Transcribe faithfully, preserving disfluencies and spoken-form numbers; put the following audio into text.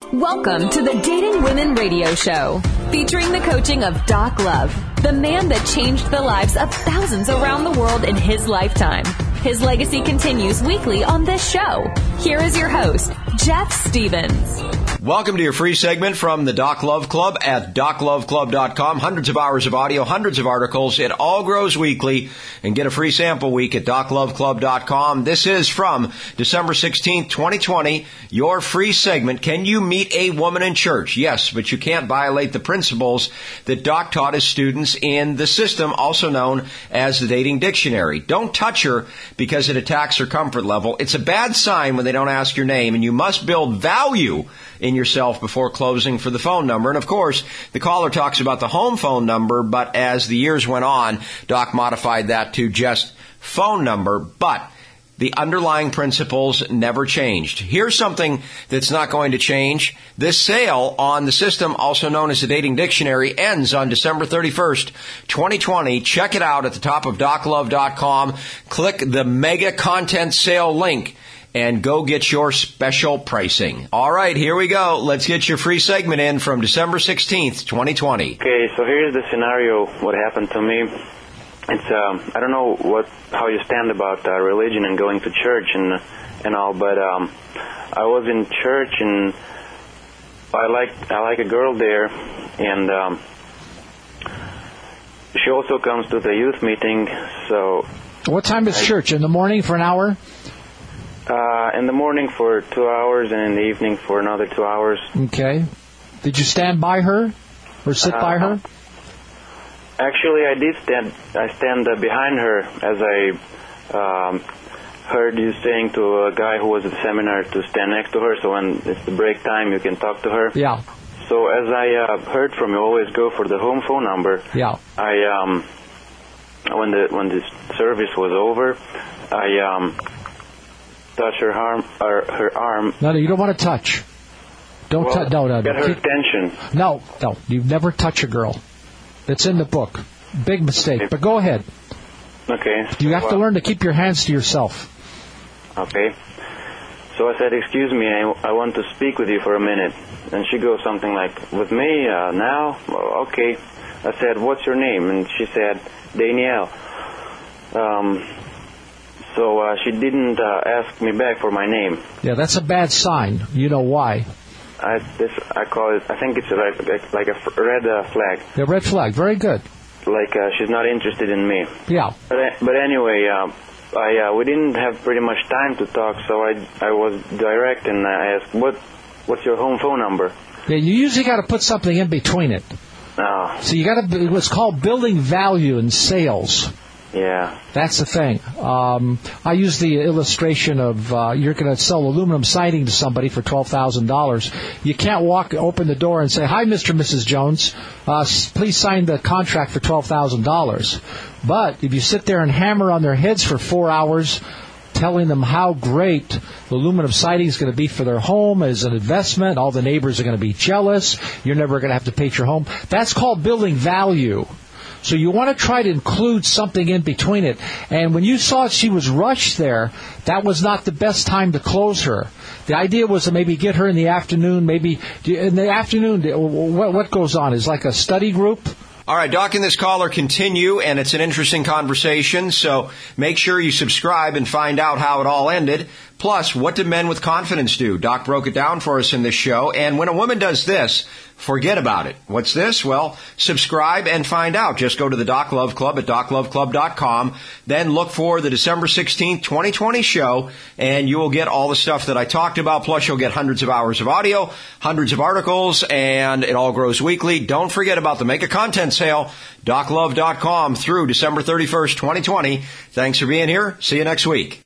Welcome to the Dating Women Radio Show, featuring the coaching of Doc Love, the man that changed the lives of thousands around the world in his lifetime. His legacy continues weekly on this show. Here is your host, Jeff Stevens. Welcome to your free segment from the Doc Love Club at doc love club dot com. Hundreds of hours of audio, hundreds of articles. It all grows weekly. And get a free sample week at doc love club dot com. This is from December sixteenth, twenty twenty. Your free segment, Can You Meet a Woman in Church? Yes, but you can't violate the principles that Doc taught his students in the system, also known as the Dating Dictionary. Don't touch her because it attacks her comfort level. It's a bad sign when they don't ask your name, and you must build value in yourself before closing for the phone number. And of course, the caller talks about the home phone number, but as the years went on, Doc modified that to just phone number, but the underlying principles never changed. Here's something that's not going to change. This sale on the system, also known as the Dating Dictionary, ends on December thirty-first, twenty twenty. Check it out at the top of doc love dot com. Click the mega content sale link and go get your special pricing. All right, here we go. Let's get your free segment in from December sixteenth, twenty twenty. Okay, so here's the scenario, what happened to me. It's, um, I don't know what, how you stand about uh, religion and going to church and and all, but um, I was in church and I like I like a girl there, and um, she also comes to the youth meeting. So, what time is I, church? In the morning for an hour? Uh, in the morning for two hours, and in the evening for another two hours. Okay. Did you stand by her or sit uh, by her? Actually, I did stand. I stand uh, behind her as I um, heard you saying to a guy who was at the seminar to stand next to her. So when it's the break time, you can talk to her. Yeah. So as I uh, heard from you, always go for the home phone number. Yeah. I um, when the when the service was over, I um, touched her arm. Or her arm. No, no, you don't want to touch. Don't well, touch. No, no, no. Get her Keep, attention. No, no. You never touch a girl. It's in the book. Big mistake. Okay. But go ahead. Okay. You have well, to learn to keep your hands to yourself. Okay. So I said, excuse me, I, I want to speak with you for a minute. And she goes something like, with me, uh, now? Well, okay. I said, what's your name? And she said, Danielle. Um, so uh, she didn't uh, ask me back for my name. Yeah, that's a bad sign. You know why. I this I call it. I think it's a, like, like a red uh, flag. A red flag. Very good. Like uh, she's not interested in me. Yeah. But but anyway, uh, I uh, we didn't have pretty much time to talk, so I I was direct and I asked, what what's your home phone number? Yeah, you usually got to put something in between it. Oh. So you got to. What's called building value in sales. Yeah. That's the thing. Um, I use the illustration of uh, you're going to sell aluminum siding to somebody for twelve thousand dollars. You can't walk, open the door and say, hi, Mister and Missus Jones, uh, please sign the contract for twelve thousand dollars. But if you sit there and hammer on their heads for four hours, telling them how great the aluminum siding is going to be for their home as an investment, all the neighbors are going to be jealous, you're never going to have to paint your home, that's called building value. So you want to try to include something in between it. And when you saw she was rushed there, that was not the best time to close her. The idea was to maybe get her in the afternoon, maybe in the afternoon, what, what goes on? Is like a study group? All right, Doc and this caller continue, and it's an interesting conversation, so make sure you subscribe and find out how it all ended. Plus, what do men with confidence do? Doc broke it down for us in this show, and when a woman does this, forget about it. What's this? Well, subscribe and find out. Just go to the Doc Love Club at doc love club dot com, then look for the December sixteenth, twenty twenty show, and you will get all the stuff that I talked about, plus you'll get hundreds of hours of audio, hundreds of articles, and it all grows weekly. Don't forget about the Mega Content Sale, doc love dot com through December thirty-first, twenty twenty. Thanks for being here. See you next week.